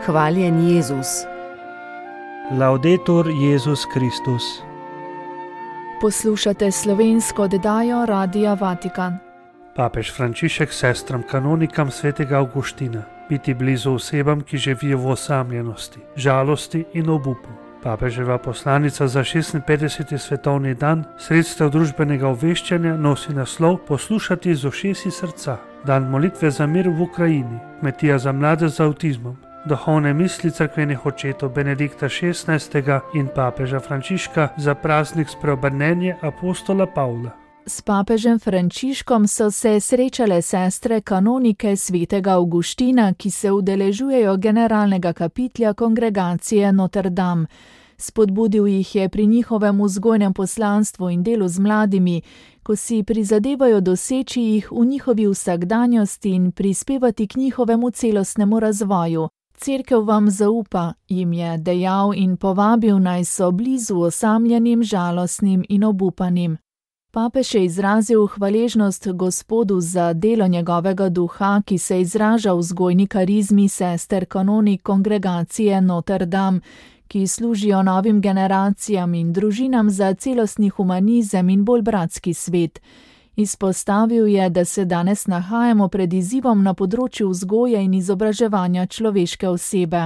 Hvaljen Jezus. Laudetur Jezus Kristus. Poslušate slovensko oddajo Radia Vatikan. Papež Frančišek sestram kanonikam svetega Avguština biti blizu osebam, ki živijo v osamljenosti, žalosti in obupu. Papeževa poslanica za 56. svetovni dan sredstev družbenega obveščanja nosi naslov Poslušati z ušesi srca. Dan molitve za mir v Ukrajini, kmetija za mlade z avtizmom, duhovne misli cerkvenih očetov Benedikta XVI. In papeža Frančiška za praznik spreobrnenja apostola Pavla. S papežem Frančiškom so se srečale sestre kanonike svetega Avguština, ki se udeležujejo generalnega kapitlja kongregacije Notre Dame. Spodbudil jih je pri njihovem vzgojnem poslanstvu in delu z mladimi, ko si prizadevajo doseči jih v njihovi vsakdanjosti in prispevati k njihovemu celostnemu razvoju. Cerkev vam zaupa, jim je dejal in povabil, naj so blizu osamljenim, žalostnim in obupanim. Papež je izrazil hvaležnost Gospodu za delo njegovega duha, ki se izraža v vzgojni karizmi sester kanonik kongregacije Notre Dame, ki služijo novim generacijam in družinam za celostni humanizem in bolj bratski svet. Izpostavil je, da se danes nahajamo pred izzivom na področju vzgoje in izobraževanja človeške osebe.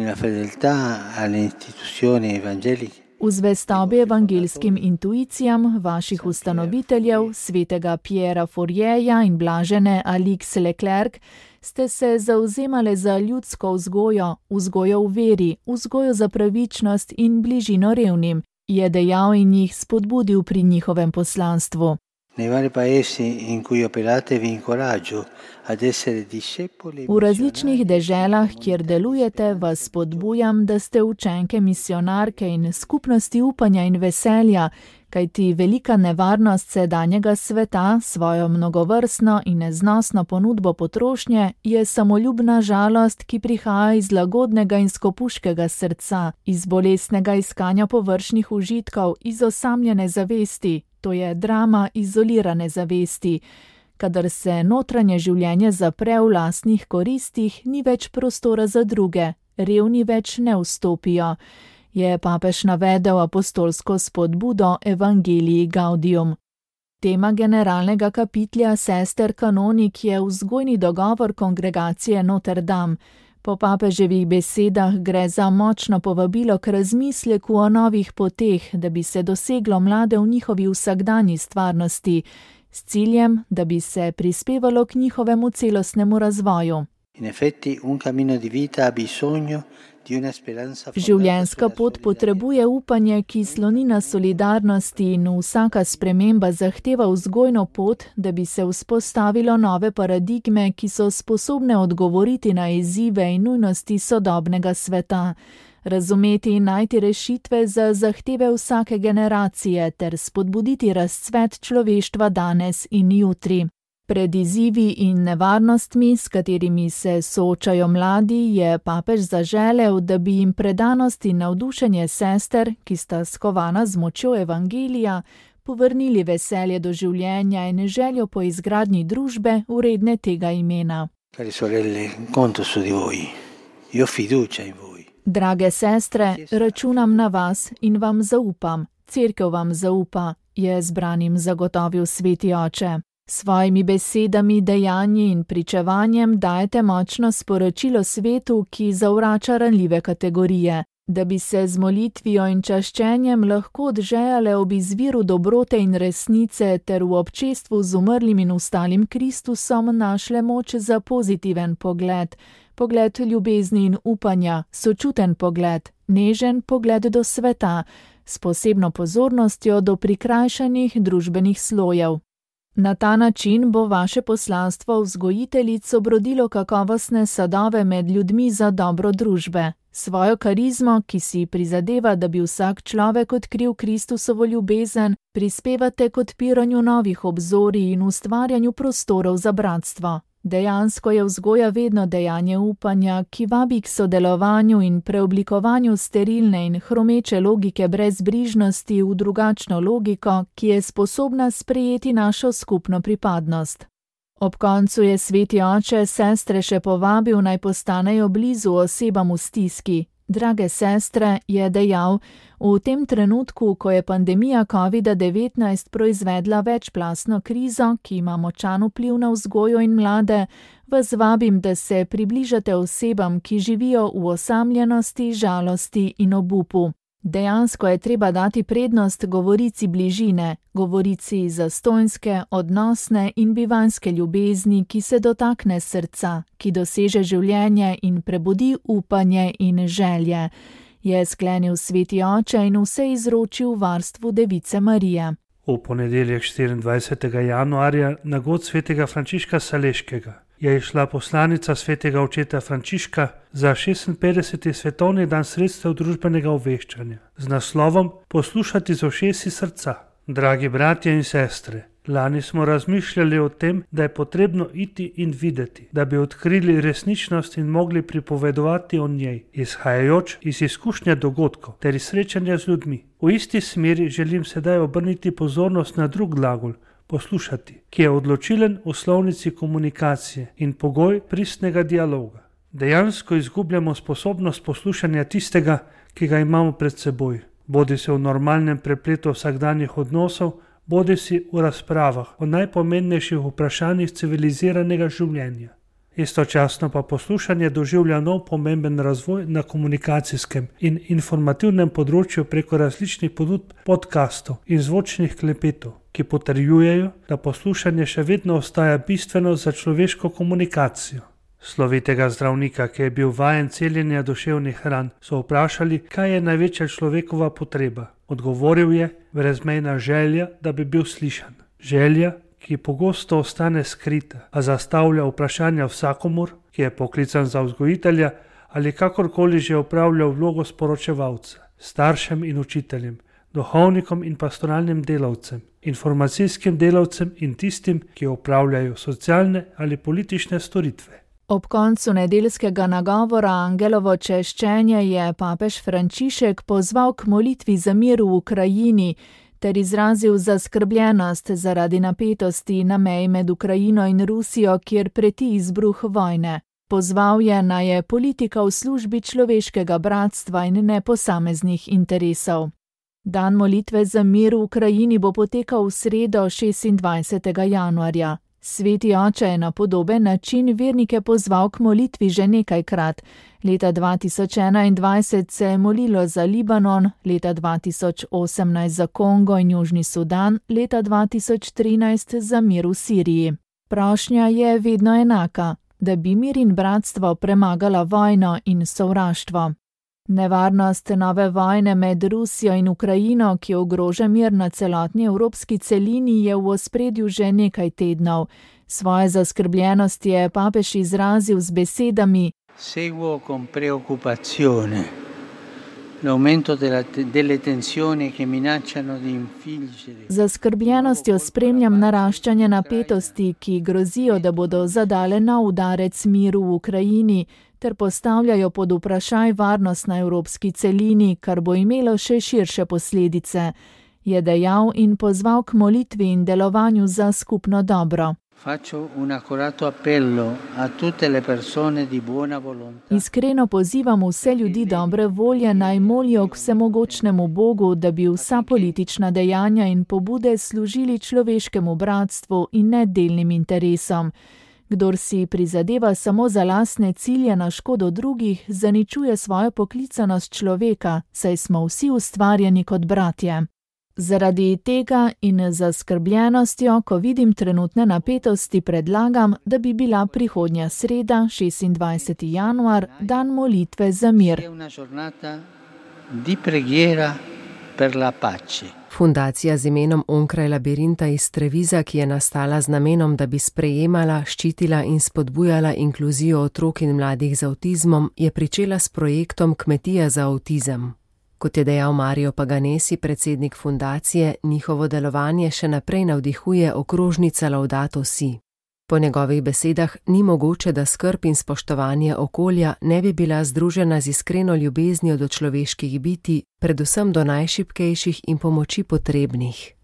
V zvestobi evangeljskim intuicijam vaših ustanoviteljev, svetega Pierra Forjeja in blažene Alix Leclerc, ste se zavzemale za ljudsko vzgojo, vzgojo v veri, vzgojo za pravičnost in bližino revnim, je dejal in jih spodbudil pri njihovem poslanstvu. V različnih deželah, kjer delujete, vas spodbujam, da ste učenke misionarke in skupnosti upanja in veselja, kajti velika nevarnost sedanjega sveta, svojo mnogovrstno in neznosno ponudbo potrošnje, je samoljubna žalost, ki prihaja iz lagodnega in skopuškega srca, iz bolesnega iskanja površnih užitkov, iz osamljene zavesti. To je drama izolirane zavesti. Kadar se notranje življenje zapre v lastnih koristih, ni več prostora za druge, revni več ne vstopijo, je papež navedel apostolsko spodbudo Evangelii Gaudium. Tema generalnega kapitlja sester kanonik je vzgojni dogovor kongregacije Notre Dame. Po papeževih besedah gre za močno povabilo k razmisleku o novih poteh, da bi se doseglo mlade v njihovi vsakdanji stvarnosti, s ciljem, da bi se prispevalo k njihovemu celostnemu razvoju. Življenjska pot potrebuje upanje, ki sloni na solidarnosti, in vsaka sprememba zahteva vzgojno pot, da bi se vzpostavilo nove paradigme, ki so sposobne odgovoriti na izzive in nujnosti sodobnega sveta, razumeti in najti rešitve za zahteve vsake generacije ter spodbuditi razcvet človeštva danes in jutri. Pred izzivi in nevarnostmi, s katerimi se soočajo mladi, je papež zaželel, da bi jim predanost in navdušenje sester, ki sta skovana z močjo evangelija, povrnili veselje do življenja in željo po izgradnji družbe vredne tega imena. Drage sestre, računam na vas in vam zaupam, cerkev vam zaupa, je zbranim zagotovil sveti oče. Svojimi besedami, dejanji in pričevanjem dajete močno sporočilo svetu, ki zavrača ranljive kategorije, da bi se z molitvijo in čaščenjem lahko odžejale ob izviru dobrote in resnice ter v občestvu z umrlim in vstalim Kristusom našle moč za pozitiven pogled, pogled ljubezni in upanja, sočuten pogled, nežen pogled do sveta, s posebno pozornostjo do prikrajšanih družbenih slojev. Na ta način bo vaše poslanstvo vzgojiteljic obrodilo kakovostne sadove med ljudmi za dobro družbe. Svojo karizmo, ki si prizadeva, da bi vsak človek odkril Kristusovo ljubezen, prispevate k odpiranju novih obzorij in ustvarjanju prostorov za bratstvo. Dejansko je vzgoja vedno dejanje upanja, ki vabi k sodelovanju in preoblikovanju sterilne in hromeče logike brezbrižnosti v drugačno logiko, ki je sposobna sprejeti našo skupno pripadnost. Ob koncu je sveti oče sestre še povabil, naj postanejo blizu osebam v stiski. Drage sestre, je dejal, v tem trenutku, ko je pandemija COVID-19 proizvedla večplastno krizo, ki ima močan vpliv na vzgojo in mlade, vas vabim, da se približate osebam, ki živijo v osamljenosti, žalosti in obupu. Dejansko je treba dati prednost govorici bližine, govorici zastonjske, odnosne in bivanjske ljubezni, ki se dotakne srca, ki doseže življenje in prebudi upanje in želje, je sklenil sveti oče in vse izročil varstvu Device Marije. V ponedeljek 24. januarja na god svetega Frančiška Saleškega je išla poslanica svetega očeta Frančiška za 56. svetovni dan sredstev družbenega obveščanja z naslovom Poslušati z ušesi srca. Dragi bratje in sestre, lani smo razmišljali o tem, da je potrebno iti in videti, da bi odkrili resničnost in mogli pripovedovati o njej, izhajajoč iz izkušnja dogodkov ter iz srečanja z ljudmi. V isti smeri želim sedaj obrniti pozornost na drug glagol, poslušati, ki je odločilen v slovnici komunikacije in pogoj pristnega dialoga. Dejansko izgubljamo sposobnost poslušanja tistega, ki ga imamo pred seboj, bodi se v normalnem prepletu vsakdanjih odnosov, bodi si v razpravah o najpomembnejših vprašanjih civiliziranega življenja. Istočasno pa poslušanje doživlja nov pomemben razvoj na komunikacijskem in informativnem področju preko različnih ponudb podkastov in zvočnih klepetov, ki potrjujejo, da poslušanje še vedno ostaja bistveno za človeško komunikacijo. Slovitega zdravnika, ki je bil vajen celjenja duševnih ran, so vprašali, kaj je največja človekova potreba. Odgovoril je, brezmejna želja, da bi bil slišan. Želja, ki pogosto ostane skrita, a zastavlja vprašanja vsakomur, ki je poklican za vzgojitelja ali kakorkoli že opravlja vlogo sporočevalca, staršem in učiteljem, duhovnikom in pastoralnim delavcem, informacijskim delavcem in tistim, ki opravljajo socialne ali politične storitve. Ob koncu nedeljskega nagovora Angelovo češčenje je papež Frančišek pozval k molitvi za mir v Ukrajini ter izrazil zaskrbljenost zaradi napetosti na meji med Ukrajino in Rusijo, kjer preti izbruh vojne. Pozval je, naj je politika v službi človeškega bratstva in ne posameznih interesov. Dan molitve za mir v Ukrajini bo potekal v sredo 26. januarja. Sveti oče je na podoben način vernike pozval k molitvi že nekajkrat. Leta 2021 se je molilo za Libanon, leta 2018 za Kongo in Južni Sudan, leta 2013 za mir v Siriji. Prošnja je vedno enaka, da bi mir in bratstvo premagala vojno in sovraštvo. Nevarnost nove vojne med Rusijo in Ukrajino, ki ogroža mir na celotni evropski celini, je v ospredju že nekaj tednov. Svoje zaskrbljenosti je papež izrazil z besedami: Seguo con preoccupazione l'aumento delle tensioni che minacciano di infliggere. Zaskrbljenostjo spremljam naraščanje napetosti, ki grozijo, da bodo zadale nov udarec miru v Ukrajini, ter postavljajo pod vprašaj varnost na evropski celini, kar bo imelo še širše posledice, je dejal in pozval k molitvi in delovanju za skupno dobro. Faccio un accorato appello a tutte le persone di buona volontà. Iskreno pozivam vse ljudi dobre volje, naj molijo k vsemogočnemu Bogu, da bi vsa politična dejanja in pobude služili človeškemu bratstvu in ne delnim interesom. Kdor si prizadeva samo za lastne cilje na škodo drugih, zaničuje svojo poklicanost človeka, saj smo vsi ustvarjeni kot bratje. Zaradi tega in zaskrbljenostjo, ko vidim trenutne napetosti, predlagam, da bi bila prihodnja sreda, 26. januar, dan molitve za mir. Fundacija z imenom Onkraj labirinta iz Treviza, ki je nastala z namenom, da bi sprejemala, ščitila in spodbujala inkluzijo otrok in mladih z avtizmom, je pričela s projektom Kmetija za avtizem. Kot je dejal Mario Paganesi, predsednik fundacije, njihovo delovanje še naprej navdihuje okrožnica Laudato Si. Po njegovih besedah ni mogoče, da skrb in spoštovanje okolja ne bi bila združena z iskreno ljubeznijo do človeških bitij, predvsem do najšibkejših in pomoči potrebnih.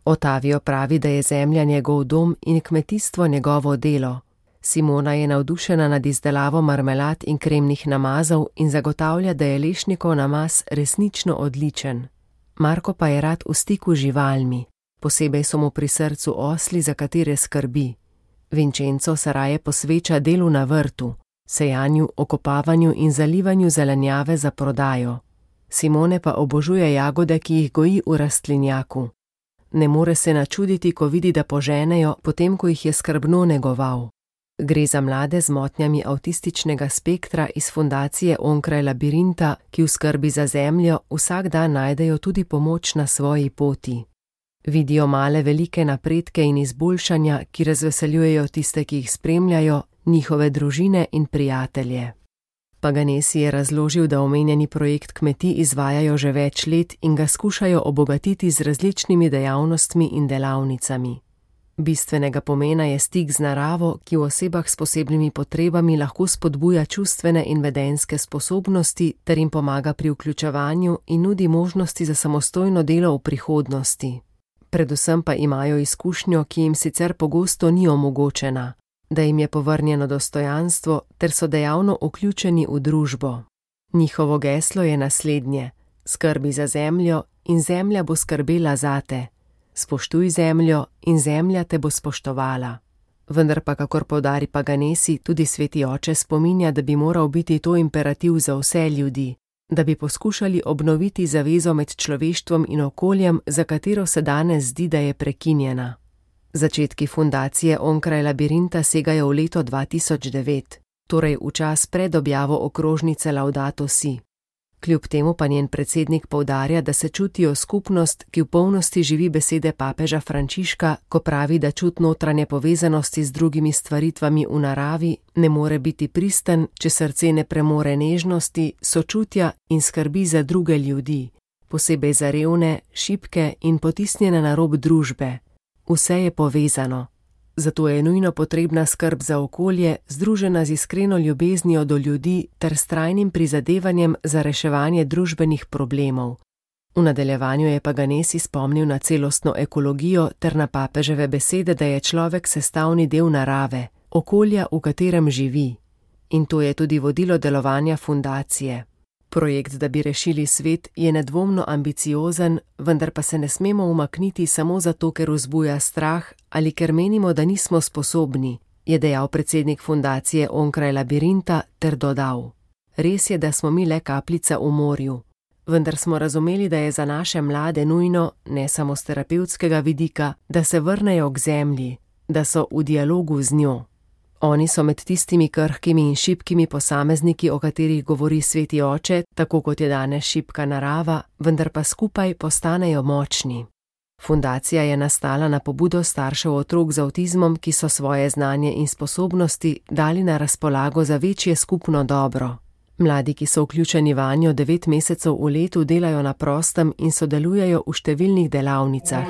Ottavio pravi, da je zemlja njegov dom in kmetijstvo njegovo delo. Simona je navdušena nad izdelavo marmelad in kremnih namazov in zagotavlja, da je lešnikov namaz resnično odličen. Marko pa je rad v stiku z živalmi. Posebej so mu pri srcu osli, za katere skrbi. Vincenzo se raje posveča delu na vrtu, sejanju, okopavanju in zalivanju zelenjave za prodajo. Simone pa obožuje jagode, ki jih goji v rastlinjaku. Ne more se načuditi, ko vidi, da poženejo, potem ko jih je skrbno negoval. Gre za mlade z motnjami avtističnega spektra iz fundacije Onkraj labirinta, ki v skrbi za zemljo vsak dan najdejo tudi pomoč na svoji poti. Vidijo male velike napredke in izboljšanja, ki razveseljujejo tiste, ki jih spremljajo, njihove družine in prijatelje. Paganesi je razložil, da omenjeni projekt kmetij izvajajo že več let in ga skušajo obogatiti z različnimi dejavnostmi in delavnicami. Bistvenega pomena je stik z naravo, ki v osebah s posebnimi potrebami lahko spodbuja čustvene in vedenjske sposobnosti ter jim pomaga pri vključevanju in nudi možnosti za samostojno delo v prihodnosti. Predvsem pa imajo izkušnjo, ki jim sicer pogosto ni omogočena, da jim je povrnjeno dostojanstvo ter so dejavno vključeni v družbo. Njihovo geslo je naslednje: skrbi za zemljo in zemlja bo skrbela zate. Spoštuj zemljo in zemlja te bo spoštovala. Vendar pa, kakor poudari Paganesi, tudi sveti oče spominja, da bi moral biti to imperativ za vse ljudi, da bi poskušali obnoviti zavezo med človeštvom in okoljem, za katero se danes zdi, da je prekinjena. Začetki fundacije Onkraj labirinta segajo v leto 2009, torej v čas pred objavo okrožnice Laudato Si. Kljub temu pa njen predsednik poudarja, da se čutijo skupnost, ki v polnosti živi besede papeža Frančiška, ko pravi, da čut notranje povezanosti z drugimi stvaritvami v naravi ne more biti pristen, če srce ne premore nežnosti, sočutja in skrbi za druge ljudi, posebej za revne, šibke in potisnjene na rob družbe. Vse je povezano. Zato je nujno potrebna skrb za okolje, združena z iskreno ljubeznijo do ljudi ter s trajnim prizadevanjem za reševanje družbenih problemov. V nadaljevanju je Paganesi spomnil na celostno ekologijo ter na papeževe besede, da je človek sestavni del narave, okolja, v katerem živi. In to je tudi vodilo delovanja fundacije. Projekt, da bi rešili svet, je nedvomno ambiciozen, vendar pa se ne smemo umakniti samo zato, ker vzbuja strah ali ker menimo, da nismo sposobni, je dejal predsednik fundacije Onkraj labirinta ter dodal: res je, da smo mi le kapljica v morju, vendar smo razumeli, da je za naše mlade nujno, ne samo z terapevtskega vidika, da se vrnejo k zemlji, da so v dialogu z njo. Oni so med tistimi krhkimi in šibkimi posamezniki, o katerih govori sveti oče, tako kot je danes šibka narava, vendar pa skupaj postanejo močni. Fundacija je nastala na pobudo staršev otrok z avtizmom, ki so svoje znanje in sposobnosti dali na razpolago za večje skupno dobro. Mladi, ki so vključeni vanjo 9 mesecev v letu, delajo na prostem in sodelujejo v številnih delavnicah.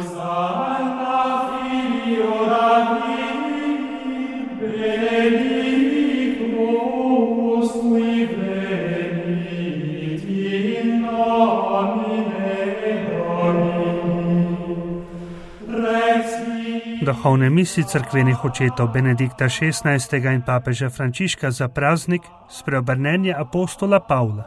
Duhovne misli cerkvenih očetov Benedikta XVI. In papeža Frančiška za praznik spreobrnenja apostola Pavla.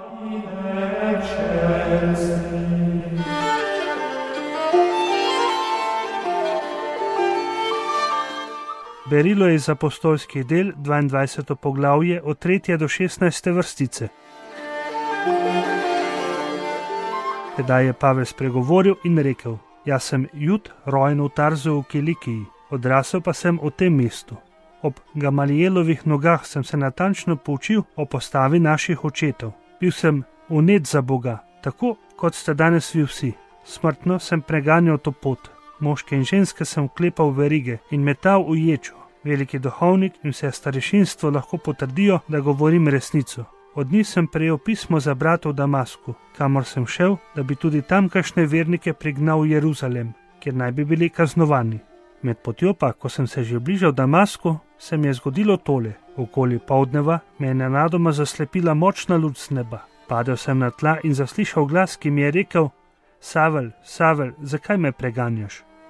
Berilo je iz apostolskih del 22. poglavje od 3. do 16. vrstice. Tedaj je Pavel spregovoril in rekel: Jaz sem Jud, rojen v Tarzu v Kilikiji, odrasel pa sem v tem mestu. Ob Gamalielovih nogah sem se natančno poučil o postavi naših očetov. Bil sem vnet za Boga, tako kot ste danes vi vsi. Smrtno sem preganjal to pot. Moške in ženske sem vklepal v verige in metal v ječo. Veliki duhovnik in vse starešinstvo lahko potrdijo, da govorim resnico. Od njih sem prejel pismo za brata v Damasku, kamor sem šel, da bi tudi tamkajšnje vernike prignal v Jeruzalem, kjer naj bi bili kaznovani. Med potjo pa, ko sem se že bližal Damasku, se mi je zgodilo tole. Okoli poldneva me je nenadoma zaslepila močna luč z neba. Padel sem na tla in zaslišal glas, ki mi je rekel: Savel, Savel, zakaj me preganjaš?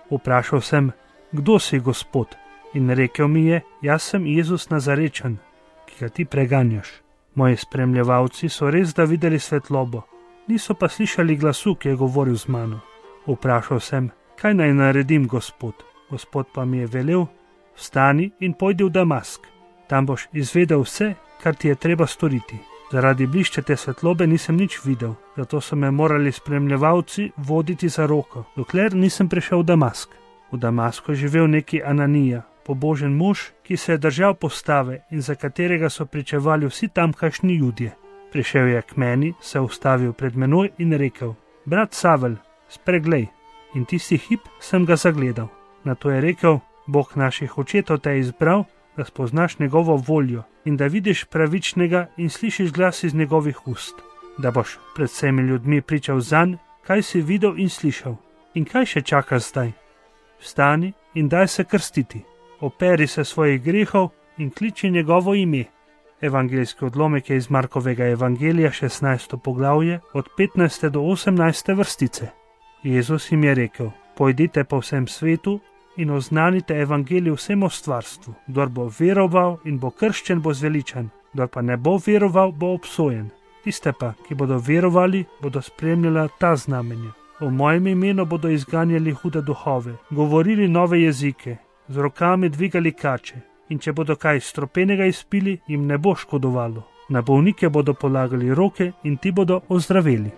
Vprašal sem, kdo si, Gospod? In rekel mi je, jaz sem Jezus Nazarečan, ki ga ti preganjaš. Moji spremljevalci so res da videli svetlobo, niso pa slišali glasu, ki je govoril z mano. Vprašal sem, kaj naj naredim, Gospod? Gospod pa mi je velel, vstani in pojdi v Damask. Tam boš izvedel vse, kar ti je treba storiti. Zaradi bliščete svetlobe nisem nič videl, zato so me morali spremljevalci voditi za roko, dokler nisem prišel v Damask. V Damasku je živel neki Ananija, pobožen mož, ki se je držal postave in za katerega so pričevali vsi tamkajšnji Judje. Prišel je k meni, se ustavil pred menoj in rekel, brat Savel, spreglej. In tisti hip sem ga zagledal. Nato je rekel, Bog naših očetov te je izbral, da spoznaš njegovo voljo in da vidiš pravičnega in slišiš glas iz njegovih ust. Da boš pred vsemi ljudmi pričal zanj, kaj si videl in slišal. In kaj še čakaš zdaj? Vstani in daj se krstiti. Operi se svojih grehov in kliči njegovo ime. Evangeljski odlomek je iz Markovega evangelija 16. poglavje od 15. do 18. vrstice. Jezus jim je rekel, pojdite po vsem svetu in oznanite evangelij vsemu stvarstvu. Kdor bo veroval in bo krščen, bo zveličan, kdor pa ne bo veroval, bo obsojen. Tiste pa, ki bodo verovali, bodo spremljala ta znamenja. V mojem imenu bodo izganjali hude duhove, govorili nove jezike, z rokami dvigali kače in če bodo kaj stropenega izpili, jim ne bo škodovalo. Na bolnike bodo polagali roke in ti bodo ozdraveli.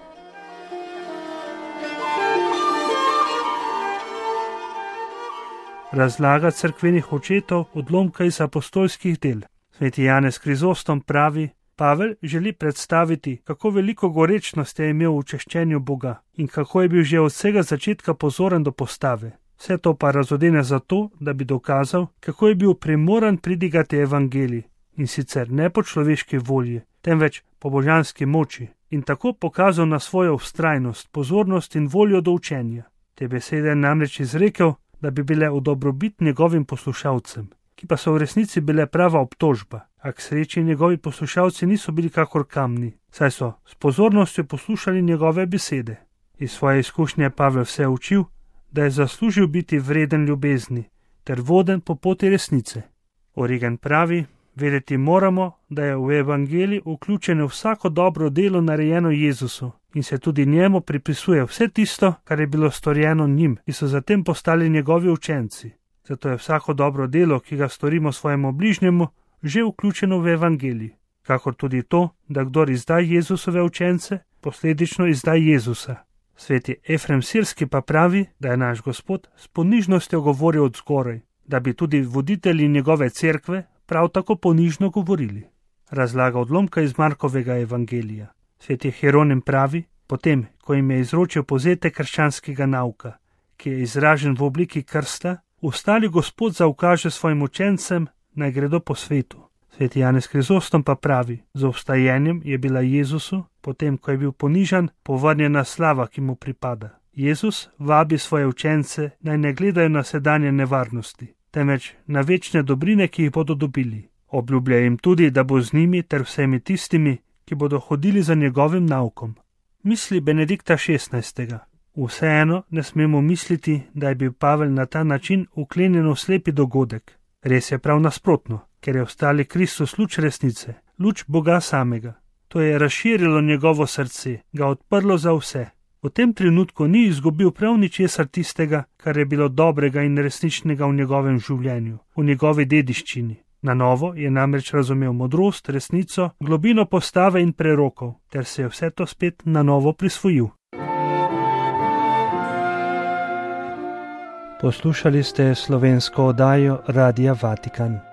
Razlaga cerkvenih očetov odlomka iz apostolskih del. Sveti Janez Krizostom pravi, Pavel želi predstaviti, kako veliko gorečnosti je imel v češčenju Boga in kako je bil že od vsega začetka pozoren do postave. Vse to pa razodene zato, da bi dokazal, kako je bil primoran pridigati evangelij in sicer ne po človeški volji, temveč po božanski moči in tako pokazal na svojo vztrajnost, pozornost in voljo do učenja. Te besede je namreč izrekel, da bi bile v dobrobit njegovim poslušalcem, ki pa so v resnici bile prava obtožba, a k sreči njegovi poslušalci niso bili kakor kamni, saj so s pozornostjo poslušali njegove besede. Iz svoje izkušnje Pavel vse učil, da je zaslužil biti vreden ljubezni ter voden po poti resnice. Origen pravi, vedeti moramo, da je v evangelij vključeno vsako dobro delo narejeno Jezusu in se tudi njemu pripisuje vse tisto, kar je bilo storjeno njim, ki so zatem postali njegovi učenci. Zato je vsako dobro delo, ki ga storimo svojemu bližnjemu, že vključeno v evangelij, kakor tudi to, da kdor izda Jezusove učence, posledično izda Jezusa. Sveti Efrem Sirski pa pravi, da je naš Gospod s ponižnostjo govoril od zgoraj, da bi tudi voditelji njegove cerkve prav tako ponižno govorili. Razlaga odlomka iz Markovega evangelija. Sveti Hieronim pravi, potem, ko jim je izročil povzetek krščanskega nauka, ki je izražen v obliki krsta, ustali Gospod zaukaže svojim učencem, naj gredo po svetu. Sveti Janez Krizostom pa pravi, z vstajenjem je bila Jezusu, potem, ko je bil ponižan, povrnjena slava, ki mu pripada. Jezus vabi svoje učence, naj ne gledajo na sedanje nevarnosti, temveč na večne dobrine, ki jih bodo dobili. Obljublja jim tudi, da bo z njimi ter vsemi tistimi, ki bodo hodili za njegovim naukom. Misli Benedikta XVI. Vseeno ne smemo misliti, da je bil Pavel na ta način uklenjen v slepi dogodek. Res je prav nasprotno, ker je ostali Kristus luč resnice, luč Boga samega. To je razširilo njegovo srce, ga odprlo za vse. V tem trenutku ni izgubil prav ničesar tistega, kar je bilo dobrega in resničnega v njegovem življenju, v njegovi dediščini. Na novo je namreč razumel modrost, resnico, globino postave in prerokov, ter se je vse to spet na novo prisvojil. Poslušali ste slovensko oddajo Radia Vatikan.